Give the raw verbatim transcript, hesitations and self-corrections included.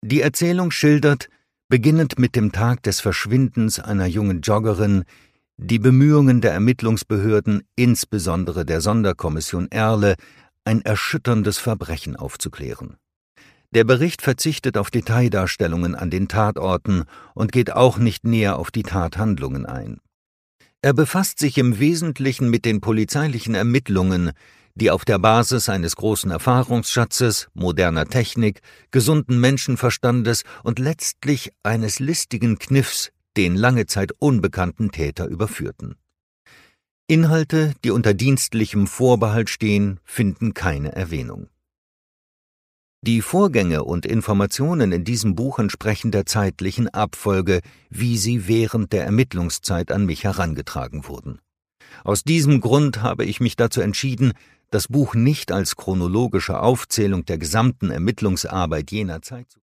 Die Erzählung schildert, beginnend mit dem Tag des Verschwindens einer jungen Joggerin, die Bemühungen der Ermittlungsbehörden, insbesondere der Sonderkommission Erle, ein erschütterndes Verbrechen aufzuklären. Der Bericht verzichtet auf Detaildarstellungen an den Tatorten und geht auch nicht näher auf die Tathandlungen ein. Er befasst sich im Wesentlichen mit den polizeilichen Ermittlungen, die auf der Basis eines großen Erfahrungsschatzes, moderner Technik, gesunden Menschenverstandes und letztlich eines listigen Kniffs den lange Zeit unbekannten Täter überführten. Inhalte, die unter dienstlichem Vorbehalt stehen, finden keine Erwähnung. Die Vorgänge und Informationen in diesem Buch entsprechen der zeitlichen Abfolge, wie sie während der Ermittlungszeit an mich herangetragen wurden. Aus diesem Grund habe ich mich dazu entschieden, das Buch nicht als chronologische Aufzählung der gesamten Ermittlungsarbeit jener Zeit zu